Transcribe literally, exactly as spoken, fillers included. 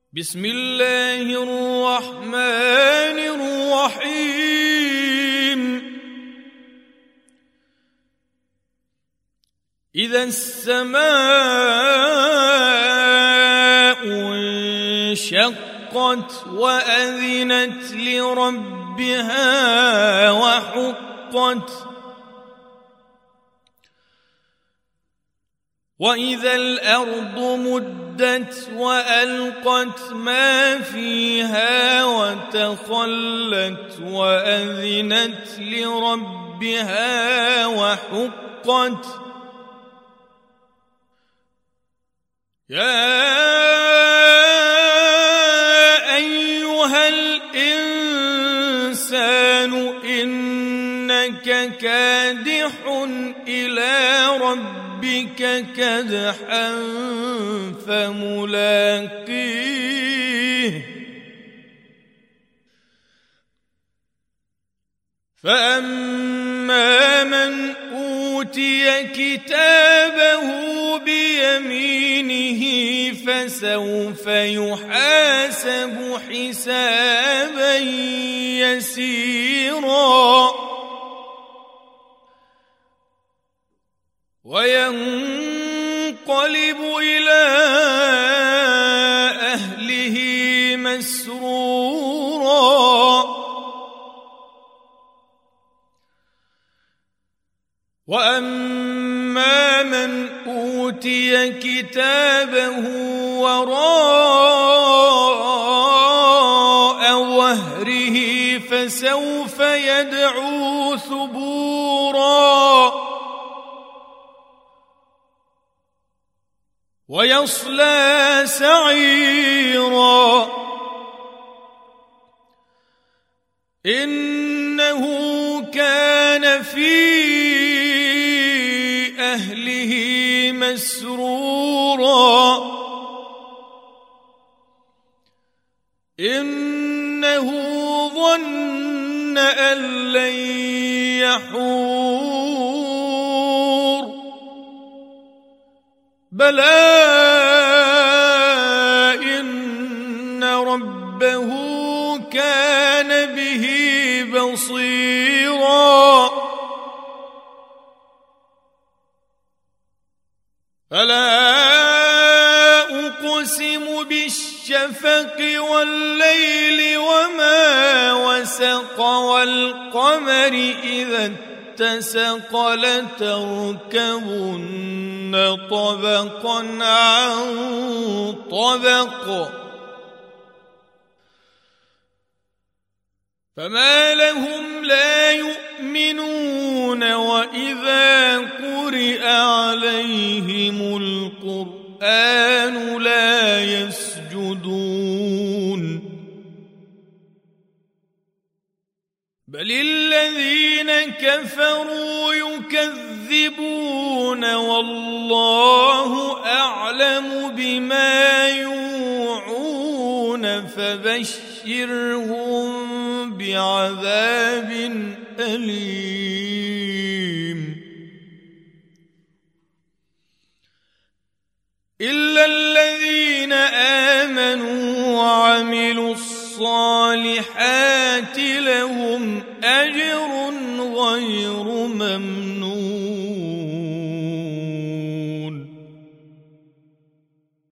بسم الله الرحمن الرحيم إذا السماء انشقت وأذنت لربها وحقت وإذا الأرض مدت وألقت ما فيها وتخلت وأذنت لربها وحقت يا أيها الإنسان إنك كادح إلى ربك ربك كدحا فملاقيه فأما من أوتي كتابه بيمينه فسوف يحاسب حسابا يسيرا وينقلب إلى أهله مسرورا وأما من أوتي كتابه وراء ظهره فسوف يدعو ثبورا ويصلى سعيرا إنه كان في أهله مسرورا إنه ظن أن لن يحور بلى إن ربه كان به بصيرا فلا أقسم بالشفق والليل وما وسق والقمر إذا اتسق لتركبن طبقا عن طبق فما لهم لا يؤمنون وإذا قرئ عليهم القرآن لا يسجدون بل الذين كفروا يكذبون والله أعلم بما يوعون فبشرهم بعذاب أليم إلا الذين